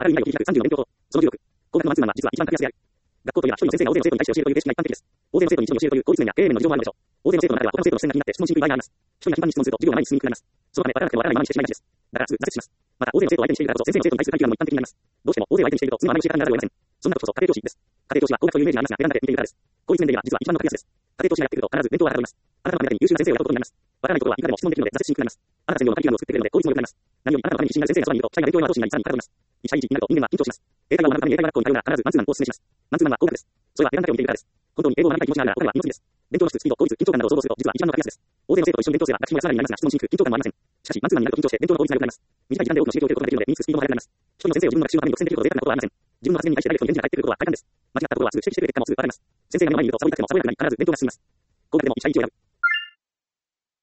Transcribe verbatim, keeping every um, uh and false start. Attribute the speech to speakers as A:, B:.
A: あらゆる未来を切り開くさんじゅうの勉強法。その重力。工学のマンツーマンは実は一番格安である。学校といえば一人の先生が大勢の生徒に対して教えるという形式が一般的です。大勢の生徒に一人教えるという効率面や経営面の事情もあるでしょう。大勢の生徒の中では他の生徒の視線が気になって質問しにくい場合があります。一人が頻繁に質問すると授業が前に進みにくくなります。そのため分からなくても分からないままにしてしまいがちです。だからすぐ挫折します。また大勢の生徒を相手にしているからこそ先生の生徒に対する配球がもう一般的になります。どうしても大勢を相手にしていると次の前に教え方にならざるを得ません。そんなことこそ家庭教師です。家庭教師は高額というイメージがありますがベランダで見ているからです。効率面で言えば実は一番の格安です。家庭教師がやってくると必ず弁当がはかどります。あなたの目当てに優秀な先生を雇うことになります。わからないことはいかでも質問できるので挫折しにくくなります。あなた専用のカリキュラムを作ってくれるので効率も良くなります。何よりあなたのために自信がある先生がそばにいると社員が勉強への後押しになりさらに体をります。いち対いちになると人間は緊張します。英会話を学ぶために英会話学校に通うなら必ずマンツーマンのコースをお勧めします。マンツーマンは高額です。それはベランダを見ているからです。本当に英語を学びたい気持ちがあるならこれは二の次です。勉強の質、スピード、効率、緊張感などを想像すると実は一番の格安です。大勢の生徒と一緒に勉強すれば学習も安らぎになりますが質問しにくく緊張感もありません。しかしマンツーマンになると緊張して勉強の効率が良くなります。短い時間で多くの刺激を受けることができるので身につくスピードも速くなります。一人の先生を自分の学習のために独占できるほど贅沢なことはありません。自分の発言に対してダイレクトに返事が返ってくることは快感です。間違ったことはすぐ指摘してくれる結果もすぐ分かります。先生が目の前にいるとサボりたくてもサボれなくなり必ず弁当が進みます。高額でもいち対いちを選ぶ。